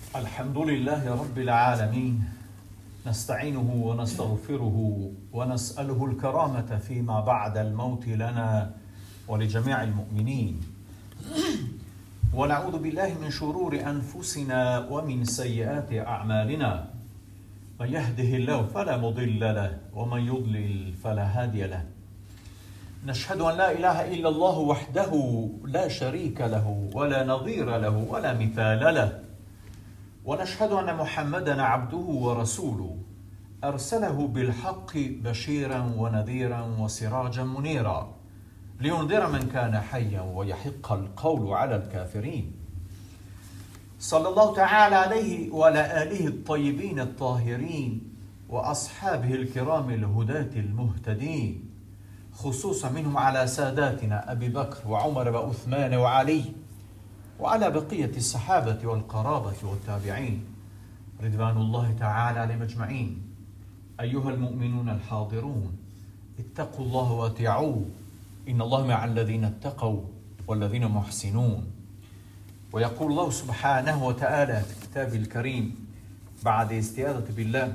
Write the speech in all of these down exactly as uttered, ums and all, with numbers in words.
الحمد لله رب العالمين نستعينه ونستغفره ونسأله الكرامة فيما بعد الموت لنا ولجميع المؤمنين ونعوذ بالله من شرور أنفسنا ومن سيئات أعمالنا من يهده الله فلا مضل له ومن يضلل فلا هادي له نشهد أن لا إله إلا الله وحده لا شريك له ولا نظير له ولا مثال له ونشهد أن محمدًا عبده ورسوله أرسله بالحق بشيرا ونذيرا وسراجا منيرا لينذر من كان حيا ويحق القول على الكافرين صلى الله تعالى عليه وعلى آله الطيبين الطاهرين وأصحابه الكرام الهداة المهتدين خصوصا منهم على ساداتنا أبي بكر وعمر وعثمان وعلي وعلى بقية الصحابة والقرابة والتابعين رضوان الله تعالى عليهم أجمعين. أيها المؤمنون الحاضرون اتقوا الله وأطيعوه إن الله مع الذين اتقوا والذين محسنون. ويقول الله سبحانه وتعالى في كتابه الكريم بعد استعاذة بالله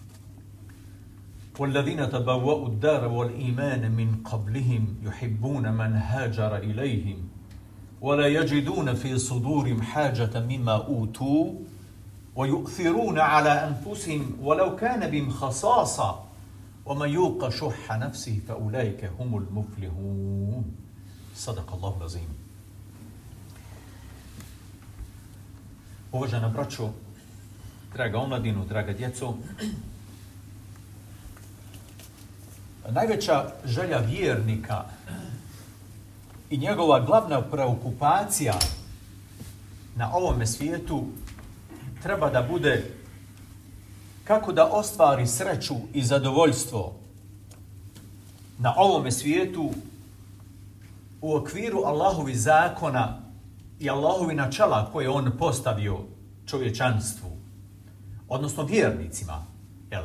والذين تبوأوا الدار والإيمان من قبلهم يحبون من هاجر إليهم ولا يجدون في صدورهم حاجة مما أوتوا ويؤثرون على أنفسهم ولو كان بهم خصاصة ومن يوق شح نفسه فأولئك هم المفلحون. صدق الله العظيم. Uvažena braćo, draga omladinu, draga djeco, najveća želja vjernika i njegova glavna preokupacija na ovome svijetu treba da bude kako da ostvari sreću i zadovoljstvo na ovome svijetu u okviru Allahovi zakona i Allahovi načela koje on postavio čovječanstvu, odnosno vjernicima. Jel?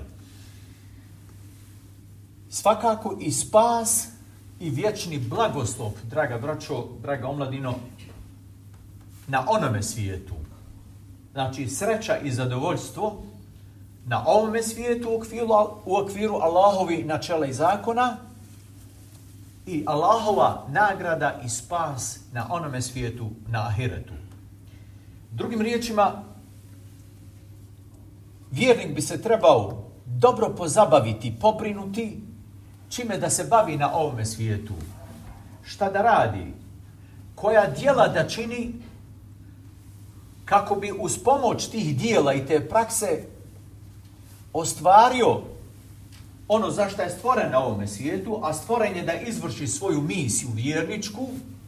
Svakako i spas i vječni blagoslov, draga braćo, draga omladino, na onome svijetu. Znači, sreća i zadovoljstvo na ovome svijetu u okviru, u okviru Allahovi načela i zakona i Allahova nagrada i spas na onome svijetu, na ahiretu. Drugim riječima, vjernik bi se trebao dobro pozabaviti, pobrinuti čime da se bavi na ovome svijetu, šta da radi, koja djela da čini kako bi uz pomoć tih djela i te prakse ostvario ono za što je stvoren na ovome svijetu, a stvoren je da izvrši svoju misiju vjerničku,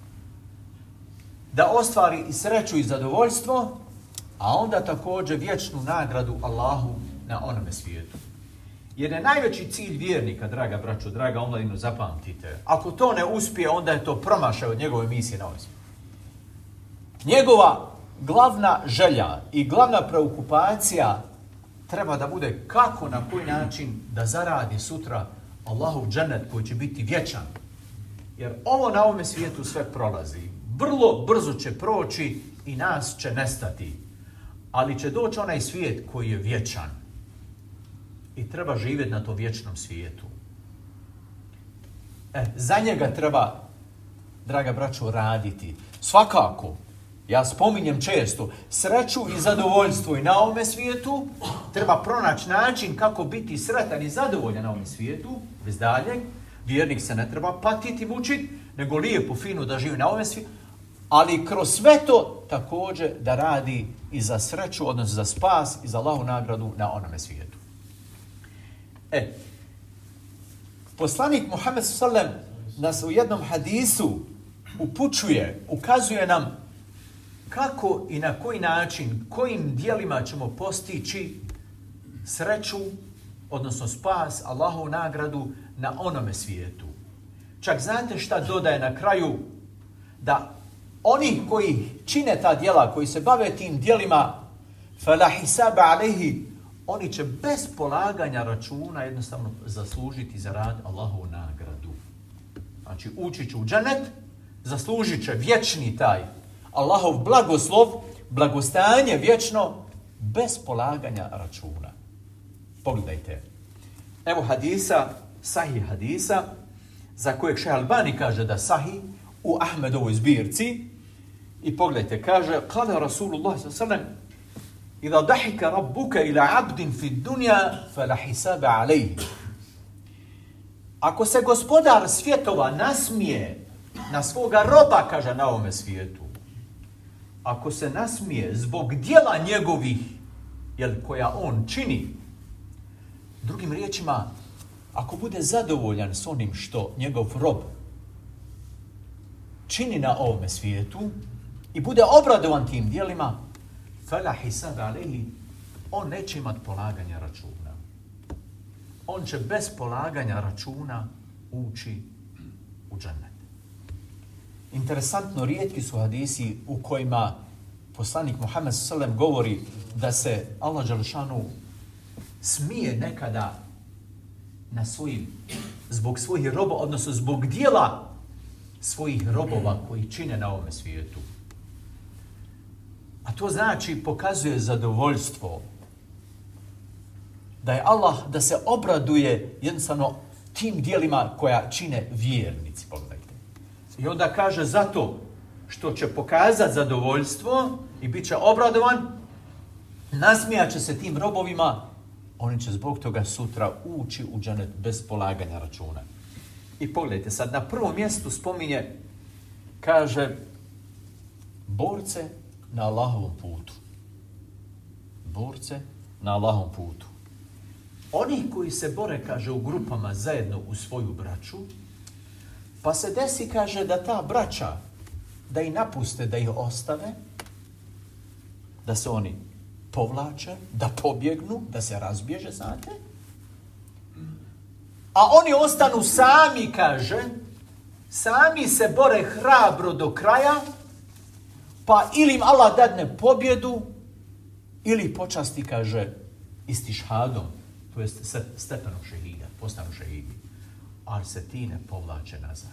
da ostvari i sreću i zadovoljstvo, a onda također vječnu nagradu Allahu na onome svijetu. Jer je najveći cilj vjernika, draga braćo, draga omladino, zapamtite, ako to ne uspije, onda je to promašaj od njegove misije na ovom svijetu. Njegova glavna želja i glavna preokupacija treba da bude kako, na koji način da zaradi sutra Allahov džennet koji će biti vječan. Jer ovo na ovome svijetu sve prolazi. Vrlo brzo će proći i nas će nestati. Ali će doći onaj svijet koji je vječan. I treba živjeti na tom vječnom svijetu. E, za njega treba, draga braćo, raditi. Svakako, ja spominjem često, sreću i zadovoljstvo i na ovome svijetu, treba pronaći način kako biti sretan i zadovoljan na ovome svijetu, bez daljeg. Vjernik se ne treba patiti, mučiti, nego lijepo, fino da živi na ovome svijetu, ali kroz sve to također da radi i za sreću, odnosno za spas i za Allahu nagradu na onome svijetu. E, poslanik Muhammed sallallahu alejhi ve sellem nas u jednom hadisu upućuje, ukazuje nam kako i na koji način, kojim dijelima ćemo postići sreću, odnosno spas, Allahovu nagradu na onome svijetu. Čak znate šta dodaje na kraju? Da oni koji čine ta djela, koji se bave tim djelima, fala hisaba alejhi, oni će bez polaganja računa jednostavno zaslužiti za rad Allahovu nagradu. Znači, ući će u džennet, zaslužit će vječni taj Allahov blagoslov, blagostanje vječno bez polaganja računa. Pogledajte. Evo hadisa, sahih hadisa, za kojeg Šejh Albani kaže da sahih u Ahmedovoj zbirci. I pogledajte, kaže, kale Rasulullah sallallahu alejhi ve sellem, Iza dahika rabbuka ila abdin fi dunja, fala hisabe alejhi. Ako se gospodar svjetova nasmije na svoga roba, kaže na ovome svijetu, ako se nasmije zbog djela njegovih, jel, koja on čini, drugim riječima, ako bude zadovoljan s onim što njegov rob čini na ovome svijetu i bude obradovan tim djelima, fala hisab alejhi, on neće imati polaganja računa. On će bez polaganja računa ući u džennet. Interesantno, rijetki su hadisi u kojima poslanik Muhammed sallallahu alejhi ve sellem govori da se Allah dželešanu smije nekada na svojim, zbog svojih robova, odnosno zbog dijela svojih robova koji čine na ovome svijetu. A to znači, pokazuje zadovoljstvo da je Allah, da se obraduje jednostavno tim dijelima koja čine vjernici. Pogledajte. I onda kaže, zato što će pokazati zadovoljstvo i bit će obradovan, nasmijat će se tim robovima, oni će zbog toga sutra ući u džennet bez polaganja računa. I pogledajte, sad na prvom mjestu spominje, kaže, borce na Allahovom putu. Borce na Allahovom putu. Oni koji se bore, kaže, u grupama zajedno u svoju braću, pa se desi, kaže, da ta braća, da ih napuste, da ih ostave, da se oni povlače, da pobjegnu, da se razbježe, znate? A oni ostanu sami, kaže, sami se bore hrabro do kraja, pa ili im Allah dadne pobjedu, ili počasti, kaže, istišhadom, to je stepenom šehida, postanu šehidi. Ali se ti ne povlače nazad.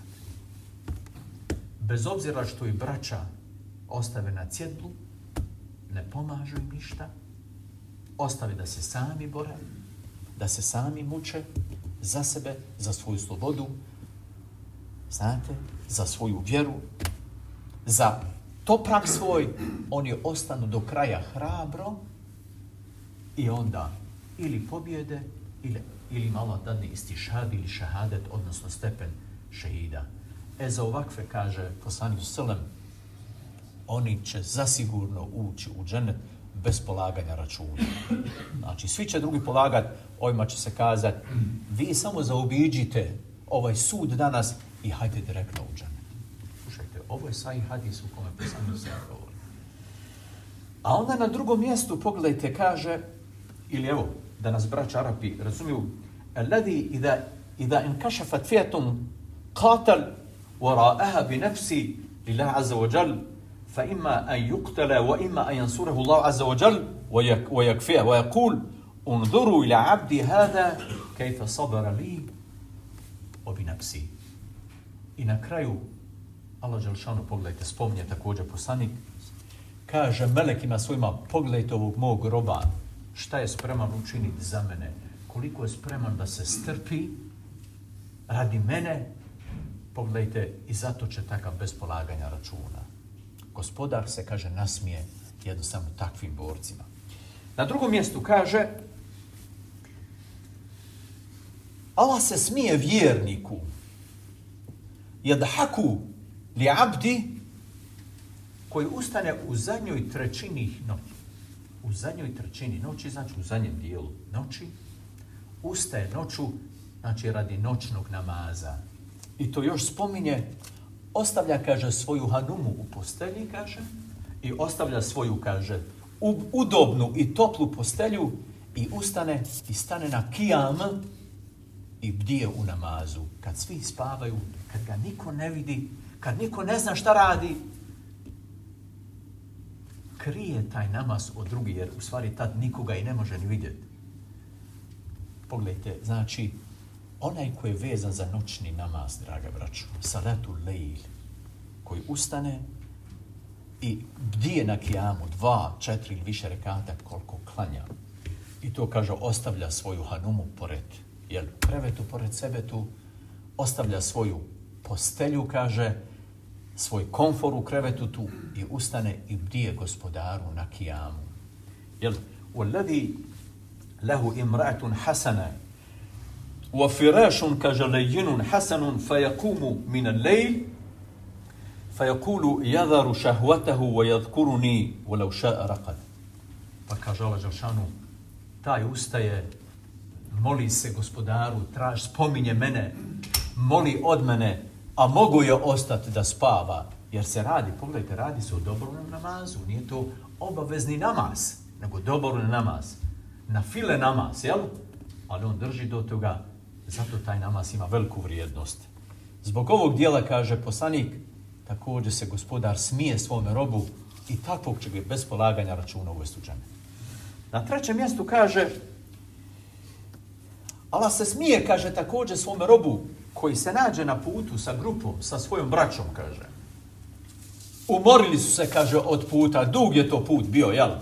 Bez obzira što i braća ostave na cjedlu, ne pomažu im ništa, ostave da se sami bore, da se sami muče za sebe, za svoju slobodu, znate, za svoju vjeru, za toprak svoj, oni ostanu do kraja hrabro i onda ili pobjede, ili, ili malo dadne istišad ili šahadet, odnosno stepen šehida. E za ovakve, kaže poslanik sallam, oni će zasigurno ući u džennet bez polaganja računa. Znači, svi će drugi polagati, ovima će se kazati, vi samo zaobiđite ovaj sud danas i hajde direktno u džennet. Slušajte, ovo je sahih hadis u kome poslanik sallam govori. A onda na drugom mjestu, pogledajte, kaže, ili evo, da nas braća Arapi razumiju, alladhi idha idha inkashafat fi'atun qatal wara'aha bi nafsi lillahi azza wa jalla fa imma an yuqtala wa imma an yansurahu Allah azza wa jalla wa yakfiha wa yaqul unzuru ila 'abdi hadha kayfa sabara li wa bi nafsi. I na kraju Allah dželešanu, pogledajte, spominje također poslanik, kaže melekima svojima, pogledajte ovog mog roba, šta je spreman učiniti za mene, koliko je spreman da se strpi radi mene, pogledajte, i zato će takav bez polaganja računa. Gospodar se, kaže, nasmije jednostavno takvim borcima. Na drugom mjestu kaže, Allah se smije vjerniku, yadhaku li abdi, koji ustane u zadnjoj trećini noći. U zadnjoj trećini noći, znači u zadnjem dijelu noći, ustaje noću, znači radi noćnog namaza. I to još spominje, ostavlja, kaže, svoju hanumu u postelji, kaže, i ostavlja svoju, kaže, udobnu i toplu postelju i ustane i stane na kijam i bdije u namazu. Kad svi spavaju, kad ga niko ne vidi, kad niko ne zna šta radi, krije taj namaz od drugih, jer u stvari tad nikoga i ne može ni vidjeti. Pogledajte, znači, onaj koji je vezan za noćni namaz, draga braćo, salatu lejl, koji ustane i bdije na kijamu dva, četiri ili više rekata koliko klanja. I to, kaže, ostavlja svoju hanumu pored, jel, krevetu pored sebe tu, ostavlja svoju postelju, kaže, svoj komfor u krevetu tu i ustane i bdije gospodaru na kijamu. Jel, وَالَّذِي لَهُ إِمْرَأَةٌ حَسَنَةٌ وَفِرَاشٌ كَجَلَيِّنٌ حَسَنٌ فَيَقُومُ مِنَ اللَّيْلِ فَيَقُولُ يَذَرُ شَهْوَتَهُ وَيَذْكُرُنِي وَلَوْ شَاءَ رَقَدْ. Pa kaže Allah Đelšanu, taj ustaje, moli se gospodaru, traž, spominje mene, moli od mene, a mogu je ostati da spava, jer se radi, pogledajte, radi se o dobrovoljnom namazu, nije to obavezni namaz, nego dobrovoljni namaz, na file namaz, jel? Ali on drži do toga, zato taj namaz ima veliku vrijednost. Zbog ovog dijela, kaže poslanik, također se gospodar smije svome robu i takvog će ga bez polaganja računa uvesti u džennet. Na trećem mjestu kaže, Allah se smije, kaže, također svome robu koji se nađe na putu sa grupom, sa svojom braćom, kaže. Umorili su se, kaže, od puta, dug je to put bio, jel?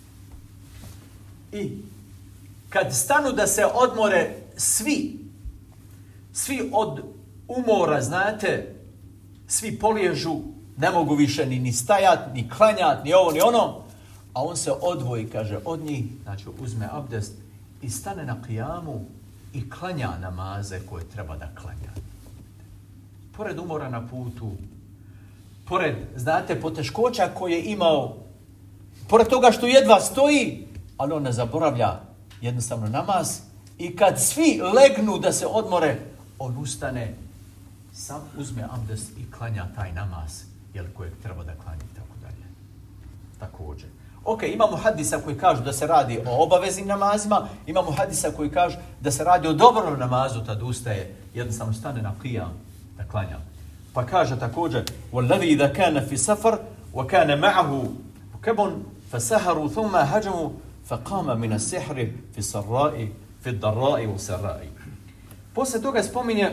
I kad stanu da se odmore svi, svi od umora, znate, svi poliježu, ne mogu više ni, ni stajat, ni klanjat, ni ovo, ni ono, a on se odvoji, kaže, od njih, znači uzme abdest i stane na kijamu i klanja namaze koje treba da klanja. Pored umora na putu, pored, znate, poteškoća koje je imao, pored toga što jedva stoji, ali on ne zaboravlja jednostavno namaz i kad svi legnu da se odmore, on ustane, sam uzme abdest i klanja taj namaz, jel, kojeg treba da klanja i tako dalje. Također. Ok, imamo hadisa koji kažu da se radi o obaveznim namazima, imamo hadisa koji kažu da se radi o dobrom namazu, tad ustaje, jednostavno stane na qiyam da klanja. Pa kaže također, وَالَّذِي إِذَا كَانَ فِي سَفَرْ وَكَانَ مَعَهُ كَبٌ فَسَهَرُوا ثُمَّ هَجَمُوا فَقَامَ مِنَ السِّحْرِ فِي السَّرَّاءِ فِي الضَّرَّاءِ وَسَرَّاءِ. Poslije toga spominje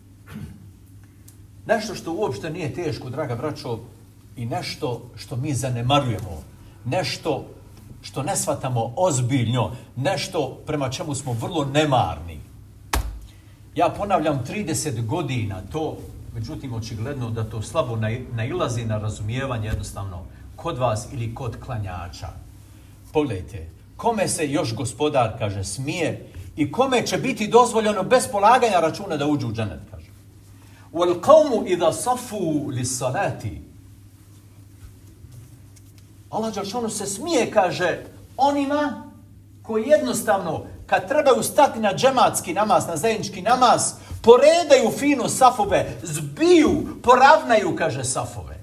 nešto što uopšte nije teško, draga braćo, i nešto što mi zanemarujemo, nešto što ne shvatamo ozbiljno, nešto prema čemu smo vrlo nemarni. Ja ponavljam trideset godina to, međutim očigledno da to slabo nailazi na razumijevanje jednostavno kod vas ili kod klanjača. Pogledajte, kome se još gospodar, kaže, smije i kome će biti dozvoljeno bez polaganja računa da uđu u džennet, kaže. وَالْقَوْمُ إِذَا صَفُوا لِلصَّلَاتِ. Allah Đelšanu se smije, kaže, onima koji jednostavno, kad trebaju stati na džematski namaz, na zajednički namaz, poredaju fino safove, zbiju, poravnaju, kaže, safove.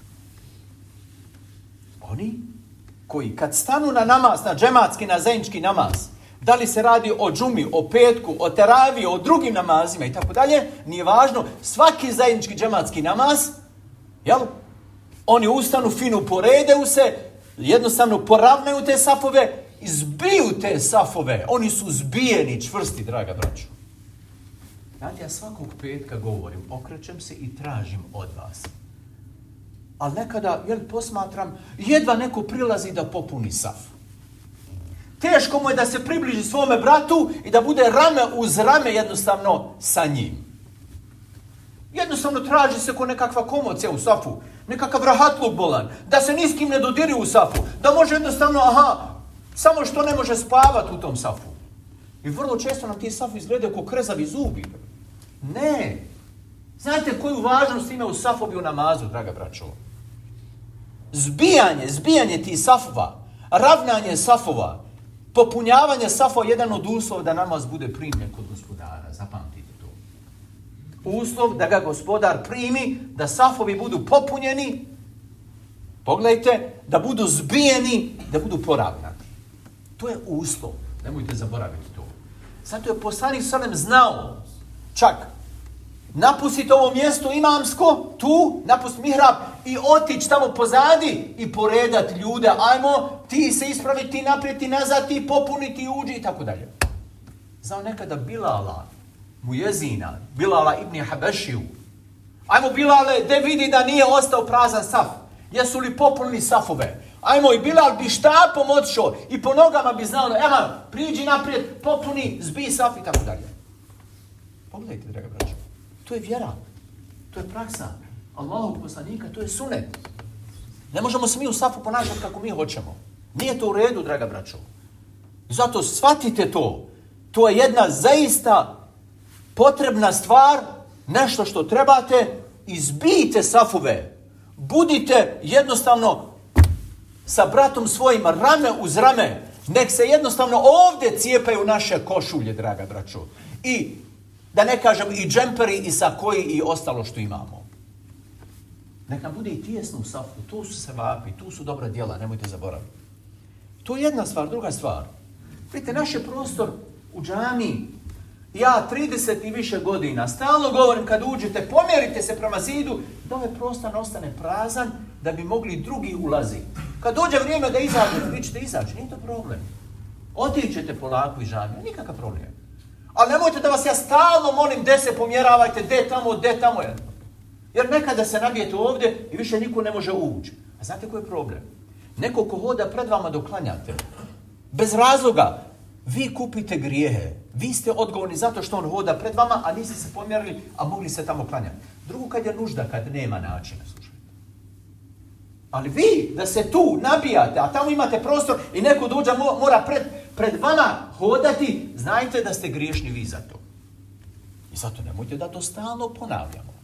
Oni koji kad stanu na namaz, na džematski, na zajednički namaz, da li se radi o džumi, o petku, o teraviji, o drugim namazima i tako dalje, nije važno, svaki zajednički džematski namaz, jel? Oni ustanu, finu poredaju se, jednostavno poravnaju te safove, izbiju te safove. Oni su zbijeni, čvrsti, draga braćo. Znate, ja svakog petka govorim, okrećem se i tražim od vas. Ali nekada, jel, posmatram, jedva neko prilazi da popuni saf. Teško mu je da se približi svome bratu i da bude rame uz rame jednostavno sa njim. Jednostavno traži se ko nekakva komocija u safu, nekakav rahatluk bolan, da se ni s kim ne dodiri u safu, da može jednostavno, aha, samo što ne može spavati u tom safu. I vrlo često nam ti safu izgledaju kao krezavi zubi. Ne. Znate koju važnost ima u safovi u namazu, draga braćo? Zbijanje, zbijanje tih safova, ravnanje safova, popunjavanje safova je jedan od uslova da namaz bude primljen kod gospodara. Zapamtite to. Uslov da ga gospodar primi, da safovi budu popunjeni, pogledajte, da budu zbijeni, da budu poravnani. To je uslov. Nemojte zaboraviti to. Zato je poslanik sallam znao, čak, napustiti ovo mjesto imamsko, tu, napustiti mihrab i otići tamo pozadi i poredati ljude. Ajmo, ti se ispraviti, ti naprijed, ti nazad, ti popuniti, uđi i tako dalje. Znao nekada Bilala, Mujezina, Bilala ibn Habešiju. Ajmo Bilale, da vidi da nije ostao prazan saf. Jesu li popunili safove? Ajmo, i Bilal bi štapom otišao i po nogama bi znao, evo, priđi naprijed, popuni, zbij saf i tako dalje. Pogledajte, draga braćo, to je vjera, to je praksa Allahovog poslanika, to je sunet. Ne možemo se mi u safu ponašati kako mi hoćemo. Nije to u redu, draga braćo. Zato shvatite to. To je jedna zaista potrebna stvar, nešto što trebate, izbijte safove. Budite jednostavno sa bratom svojim rame uz rame. Nek se jednostavno ovdje cijepaju naše košulje, draga braćo. I da ne kažem i džemperi i sakoji i ostalo što imamo. Nek nam bude i tijesno u safu. Tu su sevapi, tu su dobra djela, nemojte zaboraviti. To je jedna stvar, druga stvar. Vidite, naš je prostor u džamiji. Ja trideset i više godina stalno govorim kad uđete, pomjerite se prema zidu, da ovaj prostor ostane prazan da bi mogli drugi ulaziti. Kad dođe vrijeme da izađete, vi ćete izaći, nije to problem. Otićete polako iz džamije, nikakav problem. Ali nemojte da vas ja stalno molim, gdje se pomjeravajte, gdje tamo, gdje tamo. Jer nekada se nabijete ovdje i više niko ne može ući. A znate koji je problem? Neko ko hoda pred vama dok klanjate, bez razloga, vi kupite grijehe. Vi ste odgovorni zato što on hoda pred vama, a niste se pomjerili, a mogli se tamo klanjati. Drugo, kad je nužda, kad nema načina, slušajte. Ali vi, da se tu nabijate, a tamo imate prostor i neko dođe mora pred, pred vama hodati, znajte da ste griješni vi za to. I zato nemojte da to stalno ponavljamo.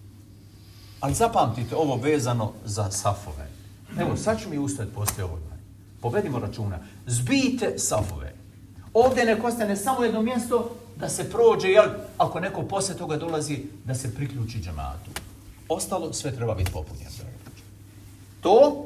Ali zapamtite ovo vezano za safove. Evo, sad ću mi ustati poslije ovog. Povedimo računa. Zbijte safove. Ovdje nek ostane samo jedno mjesto da se prođe, jel, ako neko poslije toga dolazi, da se priključi džematu. Ostalo sve treba biti popunjeno. To.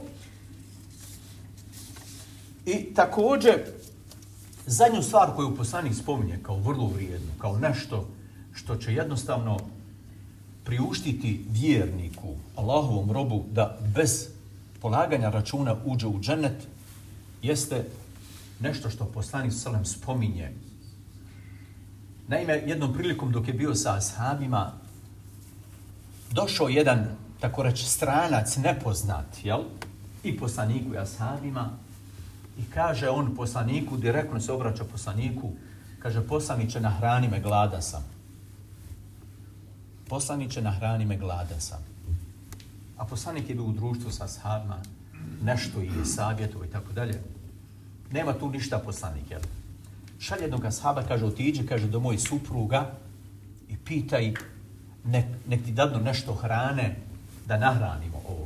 I također, zadnju stvar koju poslanik spominje kao vrlo vrijednu, kao nešto što će jednostavno priuštiti vjerniku, Allahovom robu, da bez polaganja računa uđe u džennet, jeste nešto što poslanik sallam spominje. Naime, jednom prilikom dok je bio sa ashabima, došao jedan, tako reći, stranac, nepoznat, jel? I poslaniku i ashabima, i kaže on poslaniku, direktno se obraća poslaniku, kaže, poslaniče, nahrani me, glada sam. Poslaniče, nahrani me, glada sam. A poslanik je bio u društvu sa ashabima, nešto je savjetovao i tako dalje. Nema tu ništa poslanik, jel? Šalje jednog ashaba, kaže, otiđi, kaže, do mojih supruga i pitaj, nek, nek ti dadnu nešto hrane da nahranimo ovog,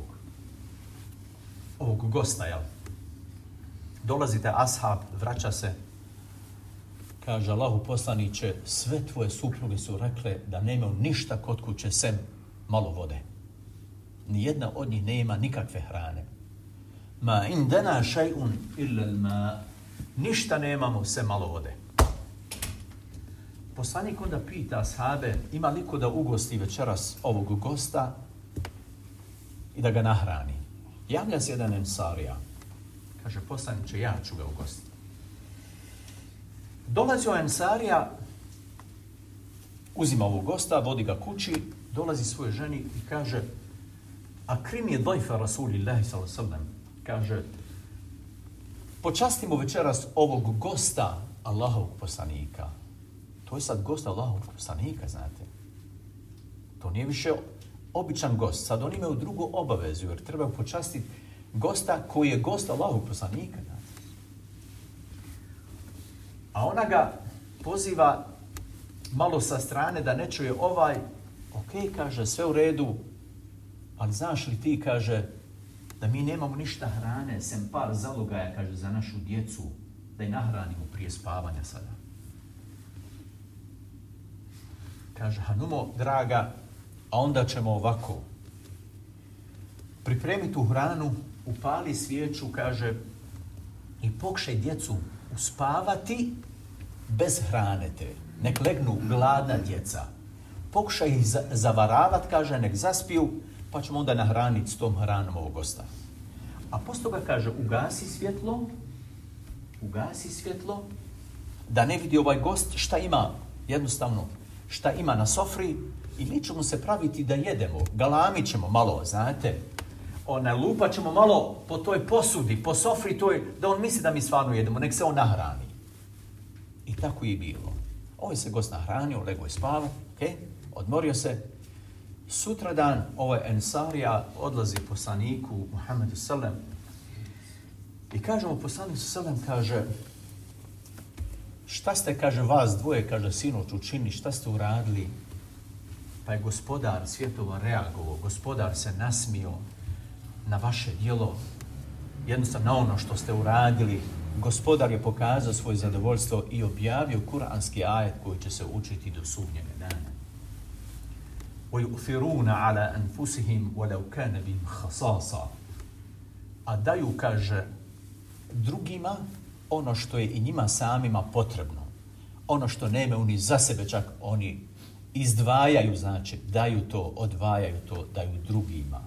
ovog gosta, jel? Dolazite ashab, vraća se, kaže, Allahu poslaniće, sve tvoje supruge su rekle da nemaju ništa kod kuće sem malo vode. Nijedna od njih nema nikakve hrane. Ma indana šaj'un illa ma, ništa nemamo sem malo vode. Poslanik onda pita ashabe, ima li ko da ugosti večeras ovog gosta i da ga nahrani. Javlja se jedan ensarija. Kaže, poslaniče, ja ću ga ugostiti. Dolazi o ensarija, uzima ovog gosta, vodi ga kući, dolazi svojoj ženi i kaže, a krim je dojfa Rasulillahi sallallahu alejhi ve sellem, kaže, počastimo večeras ovog gosta Allahovog poslanika. To je sad gost Allahovog poslanika, znate. To nije više običan gost. Sad oni imaju drugu obavezu, jer treba počastiti gosta koji je gost Allahovog poslanika, znate. A ona ga poziva malo sa strane da ne čuje ovaj, ok, kaže, sve u redu, ali znaš li ti, kaže, da mi nemamo ništa hrane, sem par zalogaja, kaže, za našu djecu, da ih nahranimo prije spavanja sada. Kaže, Hanumo, draga, a onda ćemo ovako. Pripremi tu hranu, upali svijeću, kaže, i pokušaj djecu uspavati bez hrane te. Nek legnu gladna djeca. Pokušaj ih zavaravati, kaže, nek zaspiju, pa ćemo onda nahraniti s tom hranom ovog gosta. A poslije toga kaže, ugasi svjetlo, ugasi svjetlo, da ne vidi ovaj gost šta ima, jednostavno, šta ima na sofri, i mi ćemo se praviti da jedemo, galamit ćemo malo, znate. Ona, lupat ćemo malo po toj posudi, po sofri toj, da on misli da mi stvarno jedemo, nek se on nahrani. I tako je bilo. Ovo se gost nahranio, lego je spavati, okay? Odmorio se. Sutradan ovaj Ensarija odlazi poslaniku Muhammedu sallam i kaže mu poslaniku sallam, kaže, šta ste, kaže, vas dvoje, kaže, sinoć učini, šta ste uradili? Pa je gospodar svjetova reagovao, gospodar se nasmio na vaše djelo, jednostavno na ono što ste uradili. Gospodar je pokazao svoje zadovoljstvo i objavio kuranski ajet koji će se učiti do sudnjega dana. وَيُؤْثِرُونَ عَلَى أَنفُسِهِمْ وَلَوْ كَانَ بِهِمْ خَصَاصًا. A daju, kaže, drugima ono što je i njima samima potrebno. Ono što nema oni za sebe, čak oni izdvajaju, znači daju to, odvajaju to, daju drugima.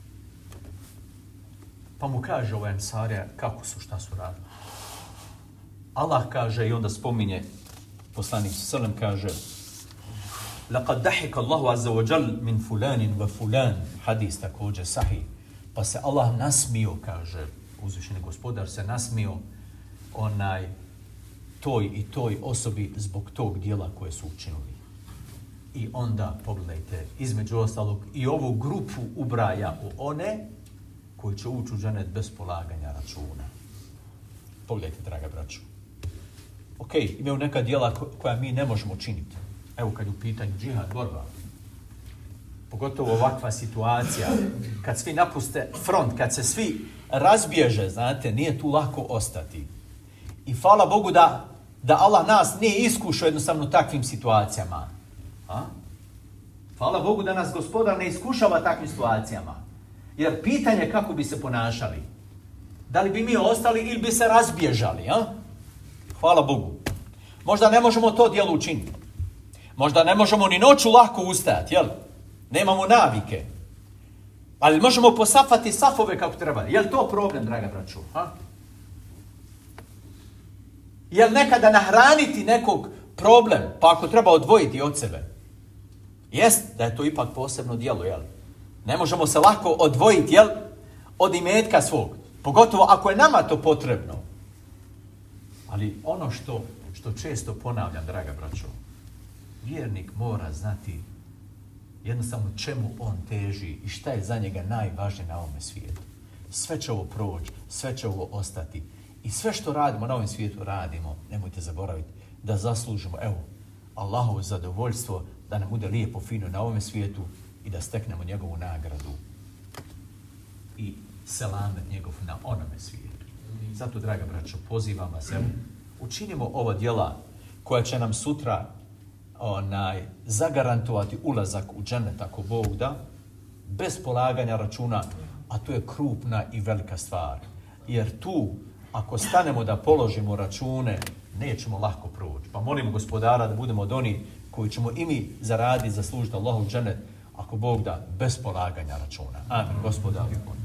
Pa mu kaže ovaj Ensarija kako su, šta su radili. Allah kaže i onda spominje, poslanik sallam kaže, لَقَدْ دَحِكَ اللَّهُ عَزَّ وَجَلْ مِنْ فُلَانٍ وَفُلَانٍ, hadis također sahih. Pa se Allah nasmio, kaže, uzvišeni gospodar se nasmio onaj toj i toj osobi zbog tog dijela koje su učinili. I onda, pogledajte, između ostalog, i ovu grupu ubraja u one koji će ući u dženet bez polaganja računa. Pogledajte, draga braćo. Ok, imaju neka dijela koja mi ne možemo činiti. Evo kad je u pitanju džihad, borba. Pogotovo ovakva situacija, kad svi napuste front, kad se svi razbježe, znate, nije tu lako ostati. I hvala Bogu da, da Allah nas nije iskušao jednostavno takvim situacijama. A? Hvala Bogu da nas gospodar ne iskušava takvim situacijama. Jer pitanje kako bi se ponašali. Da li bi mi ostali ili bi se razbježali, a? Hvala Bogu. Možda ne možemo to djelo učiniti. Možda ne možemo ni noću lako ustajati, jel? Nemamo navike. Ali možemo posafati safove kako treba. Jel to problem, draga braćo? A? Jel nekada nahraniti nekog problem, pa ako treba odvojiti od sebe? Jest da je to ipak posebno djelo, jel? Ne možemo se lako odvojiti, jel? Od imetka svog. Pogotovo ako je nama to potrebno. Ali ono što, što često ponavljam, draga braćo, vjernik mora znati jednostavno čemu on teži i šta je za njega najvažnije na ovome svijetu. Sve će ovo proći, sve će ovo ostati. I sve što radimo na ovom svijetu radimo, nemojte zaboraviti, da zaslužimo, evo, Allahovo zadovoljstvo, da nam bude lijepo, fino na ovom svijetu i da steknemo njegovu nagradu i selamet njegov na onome svijetu. Zato, draga braćo, pozivam vas, evo, učinimo ova djela koja će nam sutra onaj, zagarantovati ulazak u džennet ako Bog da, bez polaganja računa, a to je krupna i velika stvar. Jer tu, ako stanemo da položimo račune, nećemo lako proći. Pa molimo gospodara da budemo od onih koji ćemo i mi zaraditi, zaslužiti Allahu džennet, ako Bog da, bez polaganja računa. Amin, gospodaru.